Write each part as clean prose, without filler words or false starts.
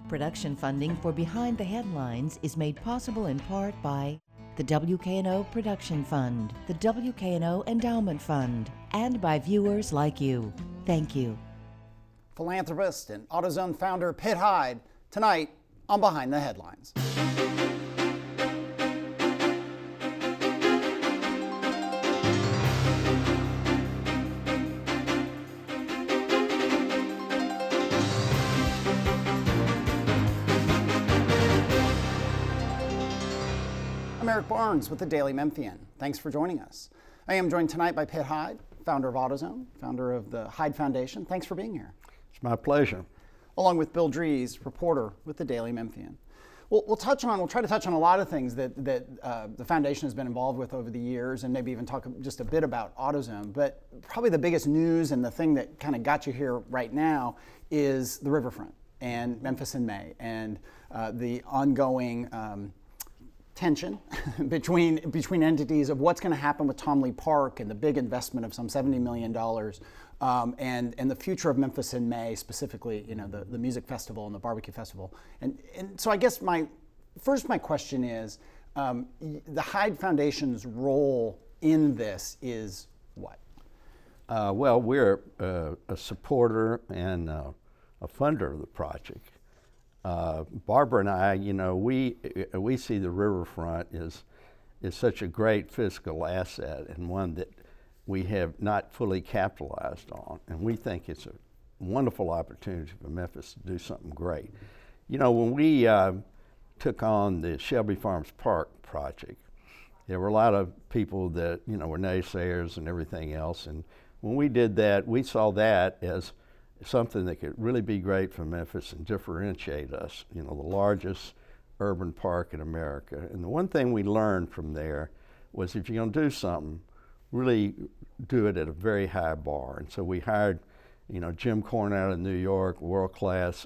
Production funding for Behind the Headlines is made possible in part by the WKNO Production Fund, the WKNO Endowment Fund, and by viewers like you. Thank you. Philanthropist and AutoZone founder Pitt Hyde, tonight on Behind the Headlines. I'm Eric Barnes with the Daily Memphian. Thanks for joining us. I am joined tonight by Pitt Hyde, founder of AutoZone, founder of the Hyde Foundation. Thanks for being here. It's my pleasure. Along with Bill Dries, reporter with the Daily Memphian. We'll try to touch on a lot of things that the foundation has been involved with over the years, and maybe even talk just a bit about AutoZone. But probably the biggest news and the thing that kind of got you here right now is the riverfront and Memphis in May, and the ongoing tension between entities of what's going to happen with Tom Lee Park and the big investment of some $70 million, and the future of Memphis in May, specifically, the music festival and the barbecue festival. And so I guess my question is, the Hyde Foundation's role in this is what? Well, we're a supporter and a funder of the project. Barbara and I, we see the riverfront is such a great fiscal asset, and one that we have not fully capitalized on, and we think it's a wonderful opportunity for Memphis to do something great. When we took on the Shelby Farms Park project, there were a lot of people that were naysayers and everything else, and when we did that, we saw that as something that could really be great for Memphis and differentiate us, the largest urban park in America. And the one thing we learned from there was, if you're going to do something, really do it at a very high bar. And so we hired, Jim Corn out of New York, world-class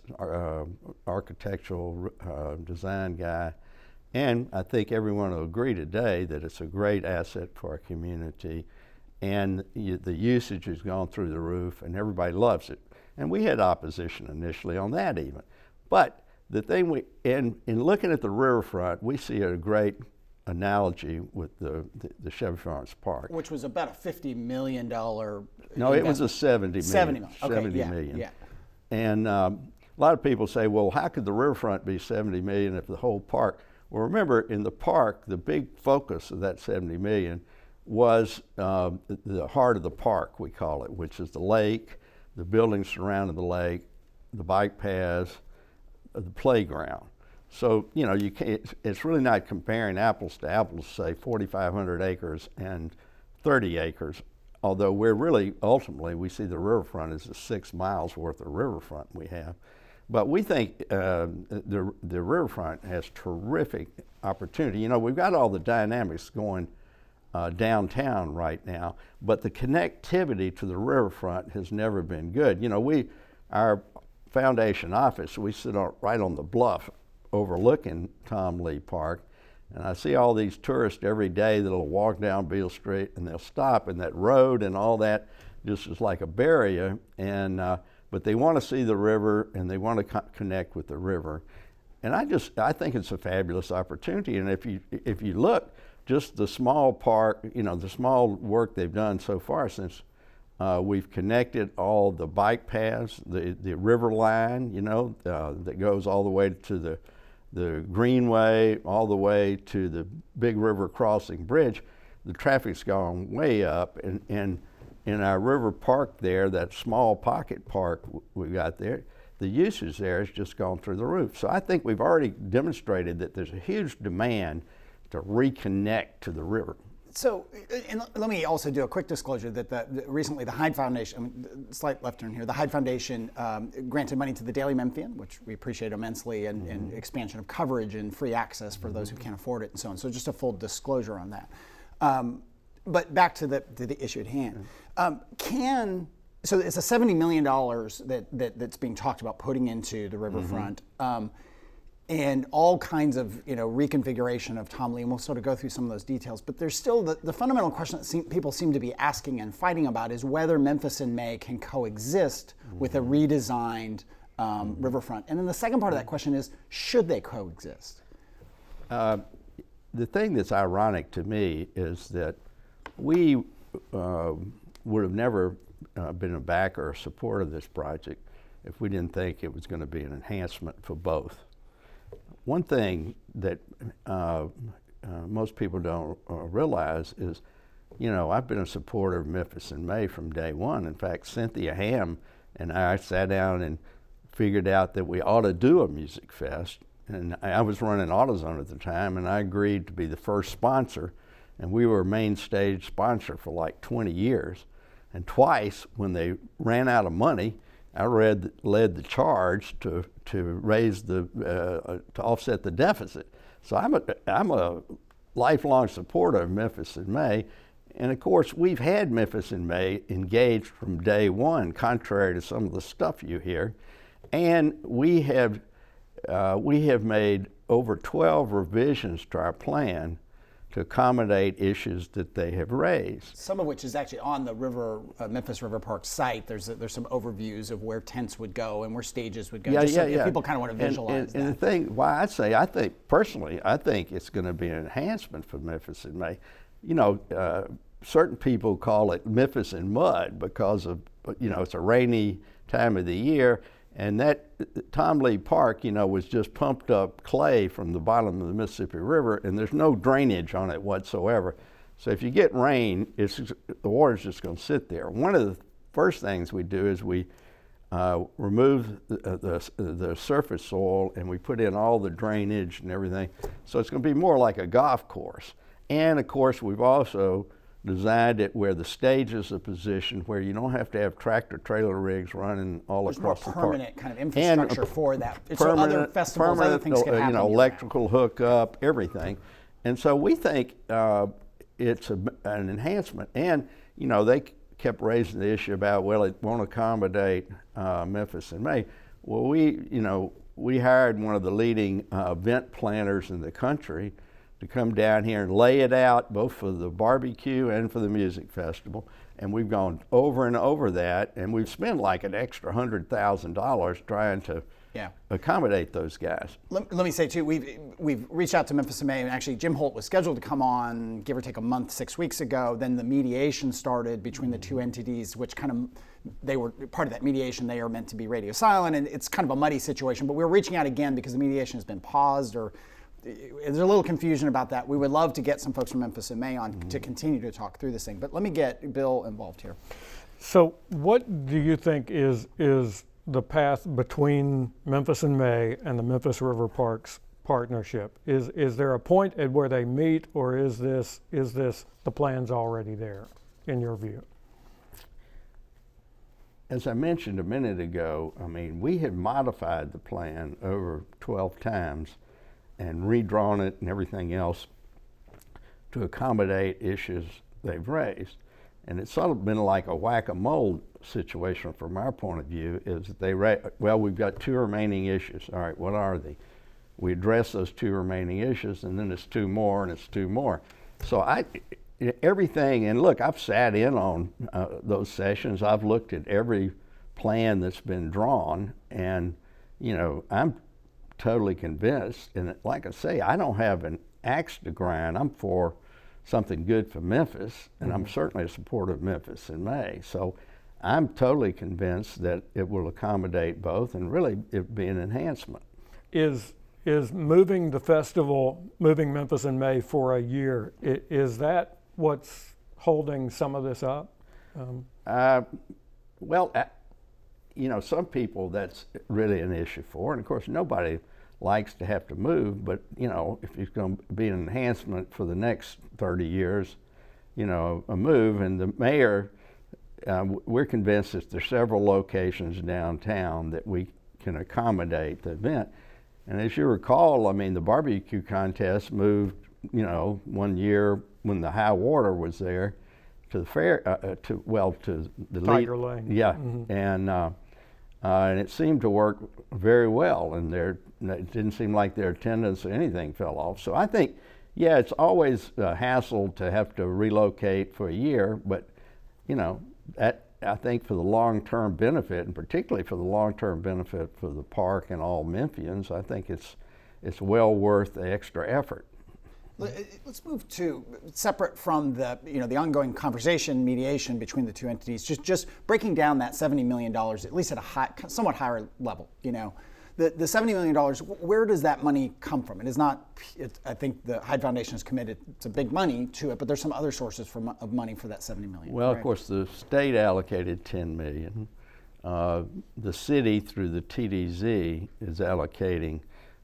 architectural design guy. And I think everyone will agree today that it's a great asset for our community, and the usage has gone through the roof, and everybody loves it. And we had opposition initially on that even. But the thing in looking at the riverfront, we see a great analogy with the Shelby Farms Park. Which was about a $50 million No, investment. It was a $70 million. 70 million. Okay, 70 yeah, million. Yeah. And a lot of people say, well, how could the riverfront be 70 million if the whole park? Well, remember, in the park, the big focus of that 70 million was the heart of the park, we call it, which is the lake, the buildings surrounding the lake, the bike paths, the playground. So, you can't, it's really not comparing apples to apples, say 4,500 acres and 30 acres, although ultimately we see the riverfront as the 6 miles worth of riverfront we have. But we think the riverfront has terrific opportunity. We've got all the dynamics going downtown right now, but the connectivity to the riverfront has never been good. Our foundation office, we sit right on the bluff overlooking Tom Lee Park, and I see all these tourists every day that'll walk down Beale Street and they'll stop, and that road and all that just is like a barrier, and but they want to see the river and they want to connect with the river, and I think it's a fabulous opportunity. And if you look, just the small park, the small work they've done so far since we've connected all the bike paths, the river line, that goes all the way to the Greenway, all the way to the Big River Crossing Bridge. The traffic's gone way up, and in our river park there, that small pocket park we got there, the usage there has just gone through the roof. So I think we've already demonstrated that there's a huge demand to reconnect to the river. So, and let me also do a quick disclosure that recently the Hyde Foundation, slight left turn here, the Hyde Foundation granted money to the Daily Memphian, which we appreciate immensely, and expansion of coverage and free access for those who can't afford it and so on. So just a full disclosure on that. But back to the issue at hand. So it's a $70 million that's being talked about putting into the riverfront. And all kinds of reconfiguration of Tom Lee, and we'll sort of go through some of those details. But there's still the fundamental question that people seem to be asking and fighting about is whether Memphis in May can coexist with a redesigned riverfront? And then the second part of that question is, should they coexist? The thing that's ironic to me is that we would have never been a backer or supporter of this project if we didn't think it was going to be an enhancement for both. One thing that most people don't realize is, I've been a supporter of Memphis in May from day one. In fact, Cynthia Ham and I sat down and figured out that we ought to do a music fest. And I was running AutoZone at the time, and I agreed to be the first sponsor. And we were a main stage sponsor for like 20 years. And twice, when they ran out of money, I led the charge to raise to offset the deficit. So I'm a lifelong supporter of Memphis in May. And of course, we've had Memphis in May engaged from day one, contrary to some of the stuff you hear. And we have made over 12 revisions to our plan to accommodate issues that they have raised. Some of which is actually on the Memphis River Park site. There's some overviews of where tents would go and where stages would go. If people kind of want to visualize that. And the thing, why I think it's going to be an enhancement for Memphis in May. Certain people call it Memphis in mud because of, it's a rainy time of the year. And that Tom Lee Park, was just pumped up clay from the bottom of the Mississippi River, and there's no drainage on it whatsoever. So if you get rain, the water's just going to sit there. One of the first things we do is we remove the surface soil, and we put in all the drainage and everything. So it's going to be more like a golf course. And of course, we've also designed it where the stages are positioned where you don't have to have tractor trailer rigs running all across the park. There's more permanent kind of infrastructure for that. So other festivals, other things can happen. Electrical hookup, everything. And so we think it's an enhancement. And, they kept raising the issue about, it won't accommodate Memphis in May. Well, we hired one of the leading event planners in the country to come down here and lay it out both for the barbecue and for the music festival. And we've gone over and over that, and we've spent like an extra $100,000 trying to accommodate those guys. Let me say too, we've reached out to Memphis in May, and actually Jim Holt was scheduled to come on, give or take a month, 6 weeks ago. Then the mediation started between the two entities, which they were part of that mediation. They are meant to be radio silent, and it's kind of a muddy situation. But we're reaching out again because the mediation has been paused, or there's a little confusion about that. We would love to get some folks from Memphis in May on to continue to talk through this thing. But let me get Bill involved here. So what do you think is the path between Memphis in May and the Memphis River Parks partnership? Is there a point at where they meet, or is this the plan's already there, in your view? As I mentioned a minute ago, we have modified the plan over 12 times and redrawn it and everything else to accommodate issues they've raised. And it's sort of been like a whack-a-mole situation from our point of view, is that we've got two remaining issues. All right, what are they? We address those two remaining issues, and then it's two more, and it's two more. So everything, and look, I've sat in on those sessions. I've looked at every plan that's been drawn, and I'm totally convinced. And like I say, I don't have an axe to grind. I'm for something good for Memphis, and I'm certainly a supporter of Memphis in May. So I'm totally convinced that it will accommodate both, and really it be an enhancement. Is moving the festival, moving Memphis in May for a year, is that what's holding some of this up? Some people that's really an issue for, and of course nobody likes to have to move, but if it's going to be an enhancement for the next 30 years, a move. And the mayor, we're convinced that there's several locations downtown that we can accommodate the event. And as you recall, the barbecue contest moved, 1 year when the high water was there, to the fair, to the Tiger Lane. Yeah, and it seemed to work very well, and it didn't seem like their attendance or anything fell off. So I think, it's always a hassle to have to relocate for a year, but at I think for the long-term benefit, and particularly for the long-term benefit for the park and all Memphians, I think it's well worth the extra effort. Let's move to, separate from the ongoing conversation, mediation between the two entities, just breaking down that $70 million, at least at a somewhat higher level. The $70 million, where does that money come from? It is not, I think the Hyde Foundation is committed to big money to it, but there's some other sources of money for that $70 million. Well, right? Of course, the state allocated $10 million. The city, through the TDZ, is allocating,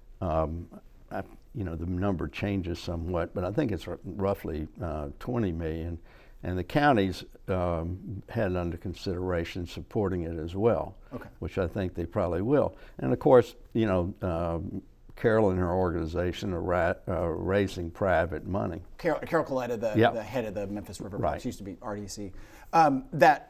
the number changes somewhat, but I think it's roughly $20 million. And the counties had under consideration supporting it as well, which I think they probably will. And of course, Carol and her organization are raising private money. Carol Coletta, the head of the Memphis River Parks, used to be RDC. And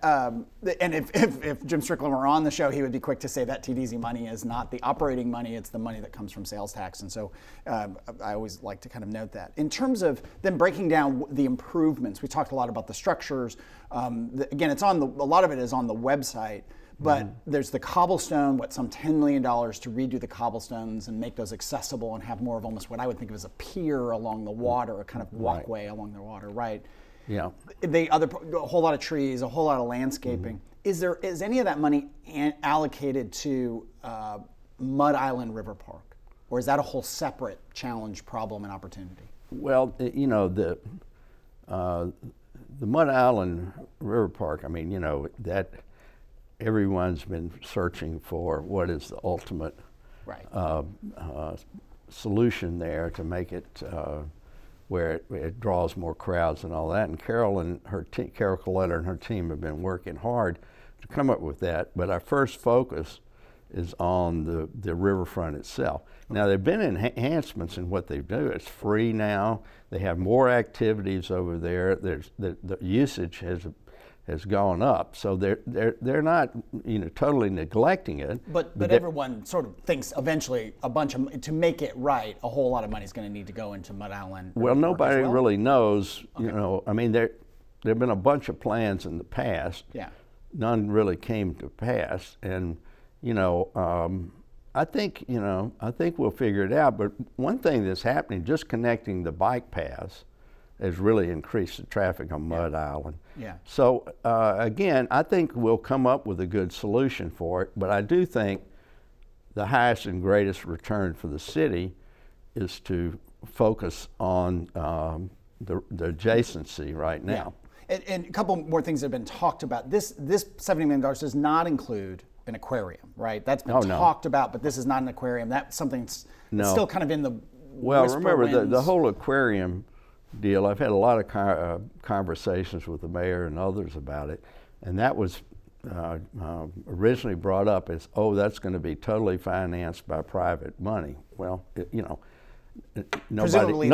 if Jim Strickland were on the show, he would be quick to say that TDZ money is not the operating money, it's the money that comes from sales tax. And so I always like to kind of note that. In terms of then breaking down the improvements, we talked a lot about the structures. Again, a lot of it is on the website. But there's the cobblestone, some $10 million to redo the cobblestones and make those accessible and have more of almost what I would think of as a pier along the water, a kind of walkway along the water, right? Yeah. A whole lot of trees, a whole lot of landscaping. Is any of that money allocated to Mud Island River Park? Or is that a whole separate challenge, problem, and opportunity? Well, the Mud Island River Park, that everyone's been searching for what is the ultimate solution there to make it where it draws more crowds and all that. And Carol Coletta and her team have been working hard to come up with that. But our first focus is on the riverfront itself. Now, there have been enhancements in what they do. It's free now. They have more activities over there. The usage has gone up, so they're not totally neglecting it. But everyone sort of thinks eventually to make it right, a whole lot of money is going to need to go into Mud Island. Well, nobody really knows. There have been a bunch of plans in the past. Yeah. None really came to pass, and I think we'll figure it out. But one thing that's happening, just connecting the bike paths, has really increased the traffic on Mud Island. Yeah. So again, I think we'll come up with a good solution for it, but I do think the highest and greatest return for the city is to focus on the adjacency right now. Yeah. And a couple more things that have been talked about. This $70 million does not include an aquarium, right? That's been talked about, but this is not an aquarium. That's something that's still kind of in the remember the whole aquarium deal. I've had a lot of conversations with the mayor and others about it, and that was originally brought up as, that's going to be totally financed by private money. Well, nobody's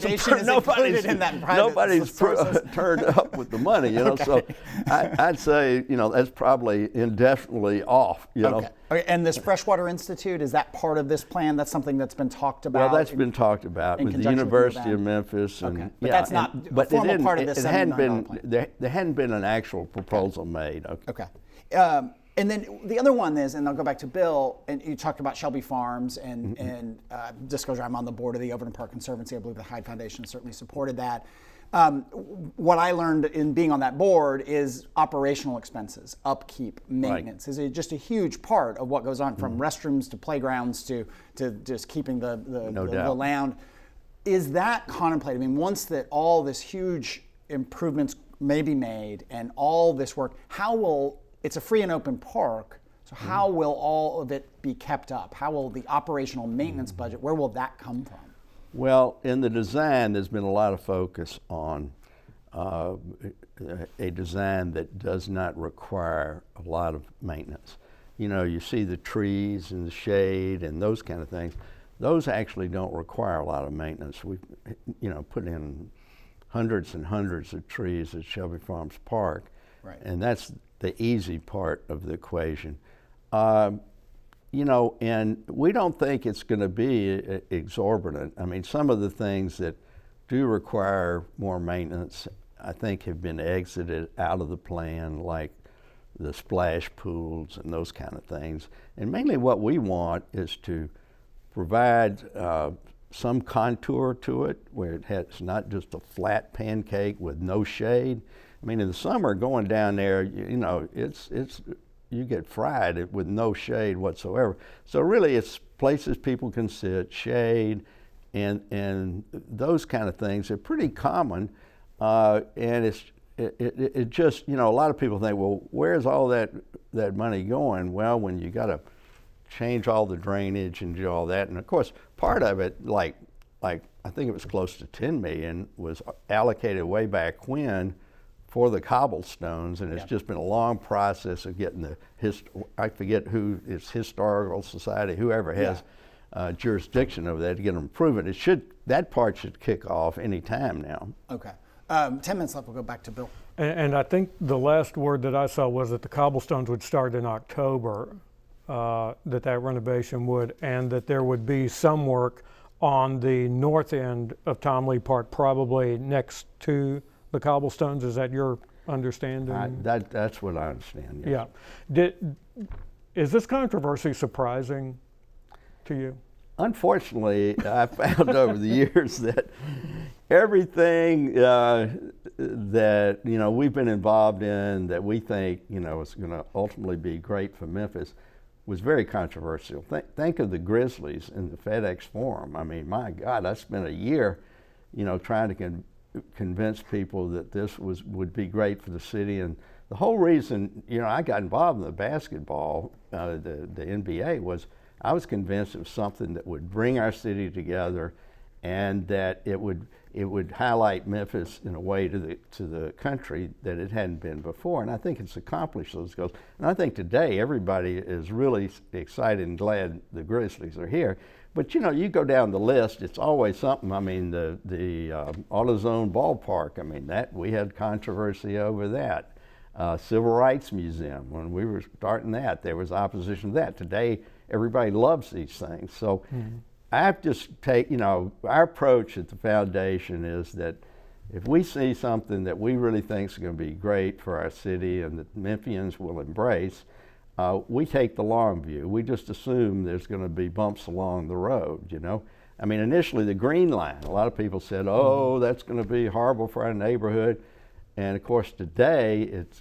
turned up with the money, So I'd say, that's probably indefinitely off, Okay. And this Freshwater Institute, is that part of this plan? That's something that's been talked about? Well, that's been talked about with the University of Memphis. And, but that's not a formal part of this $70 million plan. There hadn't been an actual proposal made. Okay. And then the other one is, and I'll go back to Bill, and you talked about Shelby Farms and disclosure, I'm on the board of the Overton Park Conservancy. I believe the Hyde Foundation certainly supported that. What I learned in being on that board is operational expenses, upkeep, maintenance is just a huge part of what goes on, from restrooms to playgrounds to just keeping the land. Is that contemplated? Once that all this huge improvements may be made and all this work, it's a free and open park, so how will all of it be kept up? How will the operational maintenance budget, where will that come from? Well, in the design, there's been a lot of focus on a design that does not require a lot of maintenance. You see the trees and the shade and those kind of things. Those actually don't require a lot of maintenance. We've, put in hundreds and hundreds of trees at Shelby Farms Park, and that's the easy part of the equation. And we don't think it's going to be exorbitant. Some of the things that do require more maintenance, I think, have been exited out of the plan, like the splash pools and those kind of things. And mainly what we want is to provide some contour to it, where it's not just a flat pancake with no shade. I mean, in the summer, going down there, you know, you get fried with no shade whatsoever. So really, it's places people can sit, shade, and those kind of things are pretty common. And it just, you know, a lot of people think, well, where's all that money going? Well, when you got to change all the drainage and do all that, and of course, part of it, like I think it was close to $10 million, was allocated way back when for the cobblestones, and it's just been a long process of getting I forget who, it's Historical Society, whoever has jurisdiction over that, to get them proven. That part should kick off any time now. Okay. 10 minutes left, we'll go back to Bill. And I think the last word that I saw was that the cobblestones would start in October, that renovation would, and that there would be some work on the north end of Tom Lee Park, probably next to the cobblestones. Is that your understanding? That's what I understand, yes. Yeah. Is this controversy surprising to you? Unfortunately, I found over the years that everything that, you know, we've been involved in that we think, you know, is going to ultimately be great for Memphis was very controversial. Think of the Grizzlies in the FedEx Forum. I mean, my God, I spent a year, you know, trying to convince people that this would be great for the city. And the whole reason, you know, I got involved in the basketball, the NBA, was I was convinced it was something that would bring our city together, and that it would highlight Memphis in a way to the country that it hadn't been before. And I think it's accomplished those goals. And I think today everybody is really excited and glad the Grizzlies are here. But you know, you go down the list, it's always something. I mean, the AutoZone ballpark, I mean, that we had controversy over that. Civil Rights Museum, when we were starting that, there was opposition to that. Today, everybody loves these things. So I have to take, you know, our approach at the foundation is that if we see something that we really think is going to be great for our city and that Memphians will embrace, we take the long view. We just assume there's going to be bumps along the road, you know. I mean, initially the Green Line, a lot of people said, oh, that's going to be horrible for our neighborhood. And of course today, it's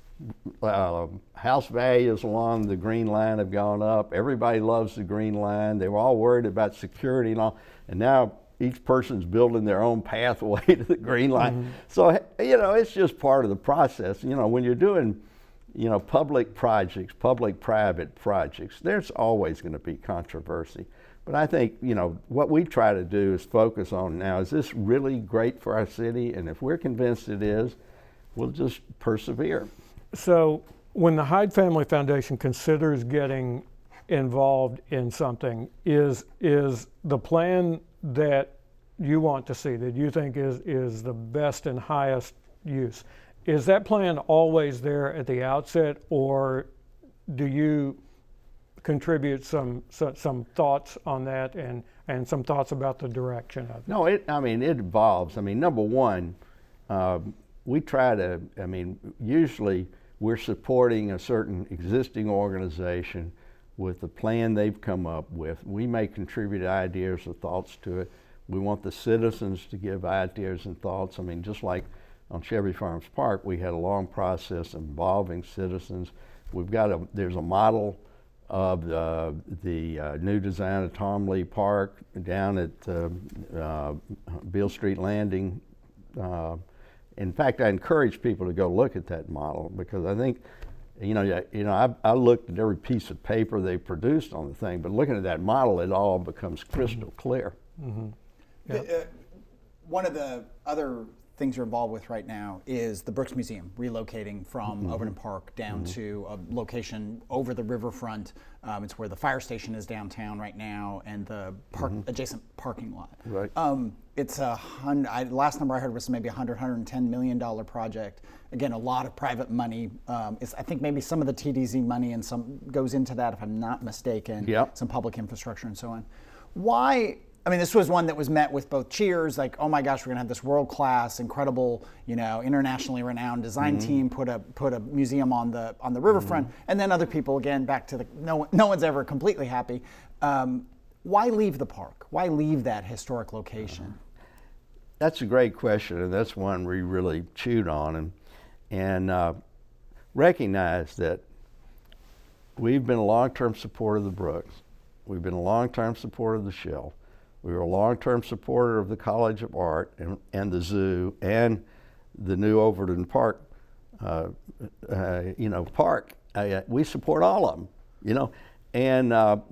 house values along the Green Line have gone up. Everybody loves the Green Line. They were all worried about security and all. And now each person's building their own pathway to the Green Line. So, you know, it's just part of the process. You know, when you're doing, you know, public projects, public-private projects, there's always going to be controversy. But I think, you know, what we try to do is focus on now, is this really great for our city? And if we're convinced it is, we'll just persevere. So when the Hyde Family Foundation considers getting involved in something, is the plan that you want to see, that you think is the best and highest use, is that plan always there at the outset, or do you contribute some thoughts on that and some thoughts about the direction of it? No, it evolves. I mean, number one, we try to, I mean, usually we're supporting a certain existing organization with the plan they've come up with. We may contribute ideas or thoughts to it. We want the citizens to give ideas and thoughts. I mean, just like on Chevy Farms Park, we had a long process involving citizens. There's a model of the new design of Tom Lee Park down at Beale Street Landing. In fact, I encourage people to go look at that model, because I think, I looked at every piece of paper they produced on the thing, but looking at that model, it all becomes crystal clear. Mm-hmm. Yeah. One of the other things you're involved with right now is the Brooks Museum relocating from Overton Park down to a location over the riverfront. It's where the fire station is downtown right now, and the adjacent parking lot. Right. It's last number I heard was maybe $110 million project. Again, a lot of private money. I think maybe some of the TDZ money and some goes into that, if I'm not mistaken. Yep. Some public infrastructure and so on. Why I mean, this was one that was met with both cheers, like, oh my gosh, we're gonna have this world-class, incredible, internationally renowned design team put a museum on the riverfront, and then other people, again, back to no one's ever completely happy. Why leave the park? Why leave that historic location? That's a great question, and that's one we really chewed on and recognize that we've been a long-term supporter of the Brooks. We've been a long-term supporter of the Shell. We were a long-term supporter of the College of Art and the zoo and the new Overton Park, park. We support all of them, and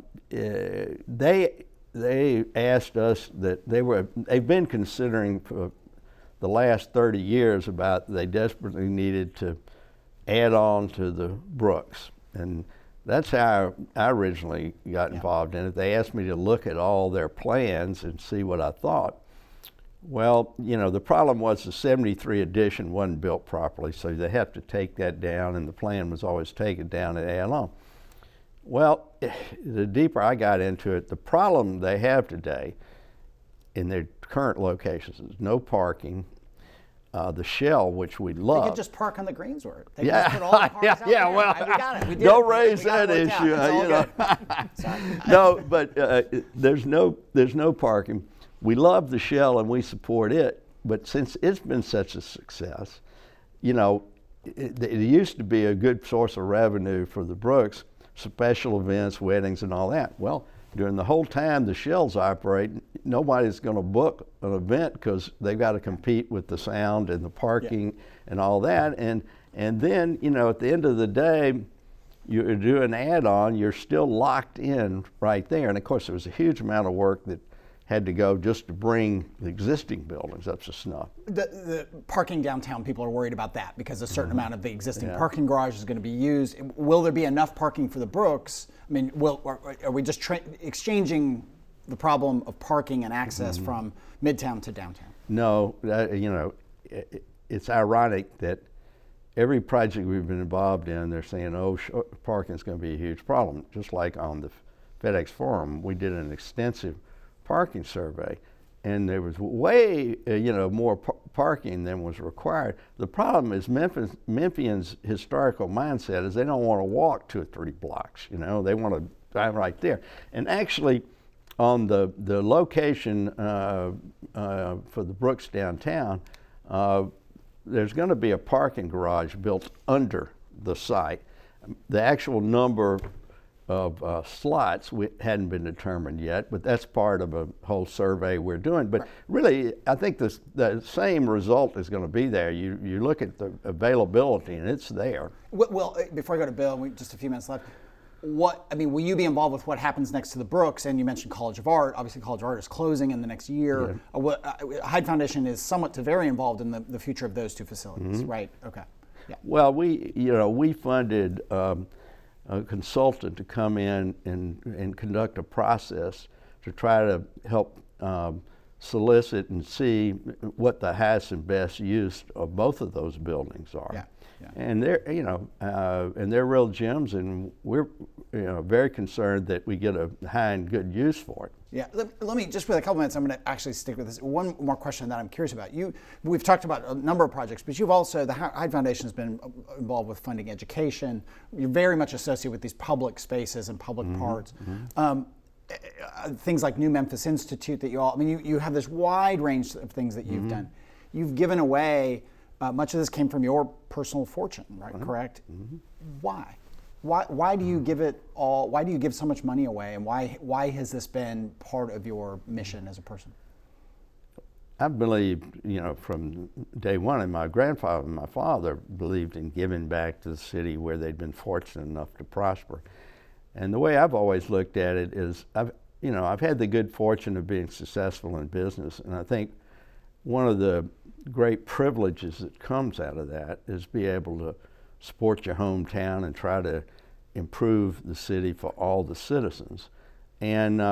they asked us that they've been considering for the last 30 years about they desperately needed to add on to the Brooks, and that's how I originally got involved in it. They asked me to look at all their plans and see what I thought. Well, the problem was the 73 edition wasn't built properly, so they have to take that down, and the plan was always take it down and add on. Well, the deeper I got into it, the problem they have today in their current locations is no parking. The Shell, which we love. They could just park on the Greensward. They could just put all the cars out there. Well, we got it. We did don't it. raise that issue. No, but there's no parking. We love the Shell and we support it, but since it's been such a success, it used to be a good source of revenue for the Brooks, special events, weddings, and all that. Well, during the whole time the Shell's operating, nobody's going to book an event because they've got to compete with the sound and the parking and all that. And then, at the end of the day, you do an add-on, you're still locked in right there. And of course, there was a huge amount of work that had to go just to bring the existing buildings up to snuff. The parking downtown, people are worried about that because a certain amount of the existing parking garage is going to be used. Will there be enough parking for the Brooks? I mean, are we just exchanging the problem of parking and access from Midtown to downtown? No, it's ironic that every project we've been involved in, they're saying, parking is going to be a huge problem. Just like on the FedEx Forum, we did an extensive parking survey, and there was way more parking than was required. The problem is Memphians' historical mindset is they don't want to walk 2 or 3 blocks. They want to drive right there. And actually, on the location for the Brooks downtown, there's going to be a parking garage built under the site. The actual number of slots hadn't been determined yet, but that's part of a whole survey we're doing. But really, I think the same result is going to be there. You look at the availability, and it's there. Well, before I go to Bill, just a few minutes left. Will you be involved with what happens next to the Brooks? And you mentioned College of Art. Obviously, College of Art is closing in the next year. Hyde Foundation is somewhat to very involved in the future of those 2 facilities, right? Okay. Yeah. Well, we funded a consultant to come in and conduct a process to try to help solicit and see what the highest and best use of both of those buildings are. Yeah. And they're and they're real gems, and we're very concerned that we get a high and good use for it. Yeah, let me just with a couple minutes. I'm going to actually stick with this. One more question that I'm curious about. We've talked about a number of projects, but you've also the Hyde Foundation has been involved with funding education. You're very much associated with these public spaces and public parts. Things like New Memphis Institute that you have this wide range of things that you've done. You've given away. Much of this came from your personal fortune, right? Correct? Why? Why do you give it all? Why do you give so much money away? And why has this been part of your mission as a person? I believed, from day one, and my grandfather and my father believed in giving back to the city where they'd been fortunate enough to prosper. And the way I've always looked at it is, I've had the good fortune of being successful in business, and I think one of the great privileges that comes out of that is be able to support your hometown and try to improve the city for all the citizens. And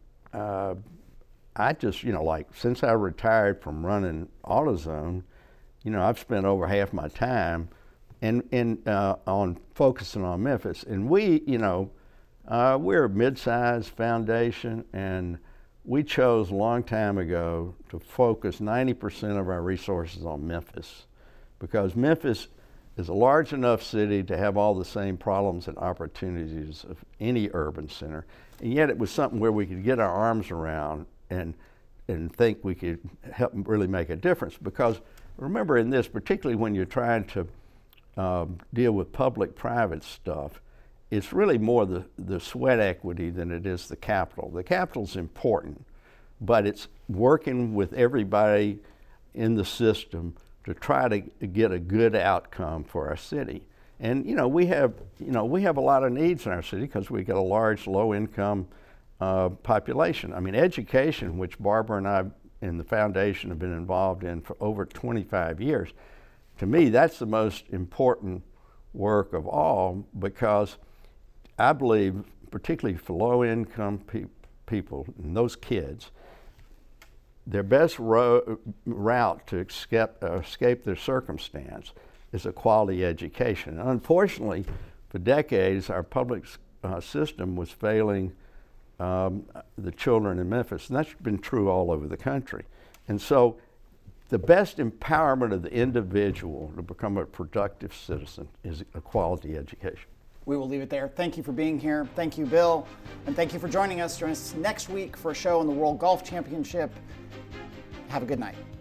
I just, since I retired from running AutoZone, I've spent over half my time on focusing on Memphis. And we're a mid-sized foundation, and we chose a long time ago to focus 90% of our resources on Memphis, because Memphis is a large enough city to have all the same problems and opportunities of any urban center, and yet it was something where we could get our arms around and think we could help really make a difference. Because remember, in this, particularly when you're trying to deal with public-private stuff, it's really more the sweat equity than it is the capital. The capital's important, but it's working with everybody in the system to try to get a good outcome for our city. And we have a lot of needs in our city because we got a large low-income population. I mean, education, which Barbara and I in the foundation have been involved in for over 25 years, to me that's the most important work of all, because I believe, particularly for low-income people and those kids, their best route to escape their circumstance is a quality education. And unfortunately, for decades, our public system was failing the children in Memphis, and that's been true all over the country. And so the best empowerment of the individual to become a productive citizen is a quality education. We will leave it there. Thank you for being here. Thank you, Bill. And thank you for joining us. Join us next week for a show on the World Golf Championship. Have a good night.